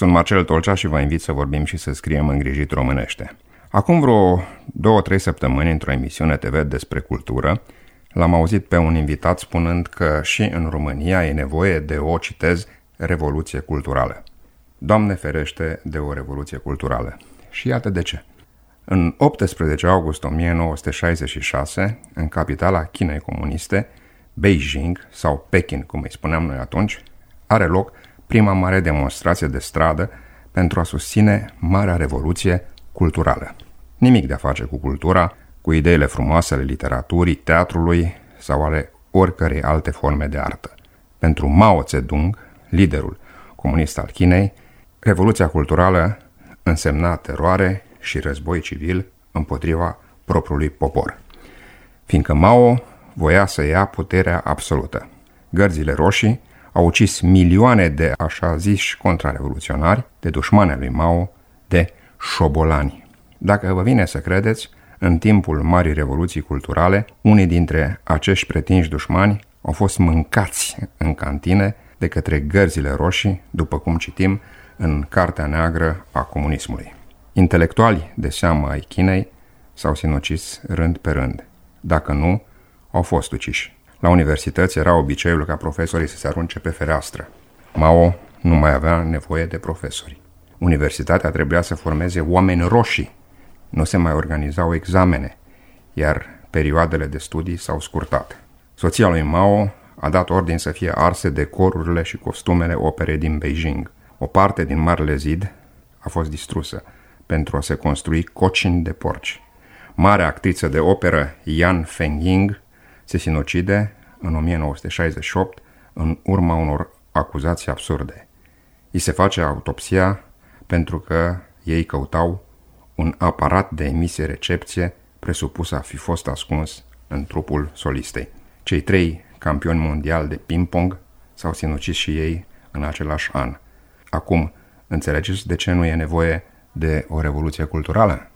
Sunt Marcel Tolcea și vă invit să vorbim și să scriem îngrijit românește. Acum vreo 2-3 săptămâni, într-o emisiune TV despre cultură, l-am auzit pe un invitat spunând că și în România e nevoie de o, citez, revoluție culturală. Doamne ferește de o revoluție culturală. Și iată de ce. În 18 august 1966, în capitala Chinei comuniste, Beijing, sau Pekin, cum îi spuneam noi atunci, are loc prima mare demonstrație de stradă pentru a susține Marea Revoluție culturală. Nimic de a face cu cultura, cu ideile frumoase ale literaturii, teatrului sau ale oricărei alte forme de artă. Pentru Mao Zedong, liderul comunist al Chinei, Revoluția culturală însemna teroare și război civil împotriva propriului popor, fiindcă Mao voia să ia puterea absolută. Gărzile roșii au ucis milioane de așa ziși contrarevoluționari, de dușmani lui Mao, de șobolani. Dacă vă vine să credeți, în timpul Marii Revoluții Culturale, unii dintre acești pretinși dușmani au fost mâncați în cantine de către gărzile roșii, după cum citim în Cartea Neagră a comunismului. Intelectuali de seamă ai Chinei s-au sinucis rând pe rând. Dacă nu, au fost uciși. La universități era obiceiul ca profesorii să se arunce pe fereastră. Mao nu mai avea nevoie de profesori. Universitatea trebuia să formeze oameni roșii. Nu se mai organizau examene, iar perioadele de studii s-au scurtat. Soția lui Mao a dat ordin să fie arse decorurile și costumele operei din Beijing. O parte din Marele Zid a fost distrusă pentru a se construi cocini de porci. Marea actriță de operă Yan Fengying se sinucide în 1968 în urma unor acuzații absurde. Îi se face autopsia pentru că ei căutau un aparat de emisie-recepție presupus a fi fost ascuns în trupul solistei. Cei 3 campioni mondiali de ping-pong s-au sinucis și ei în același an. Acum, înțelegeți de ce nu e nevoie de o revoluție culturală?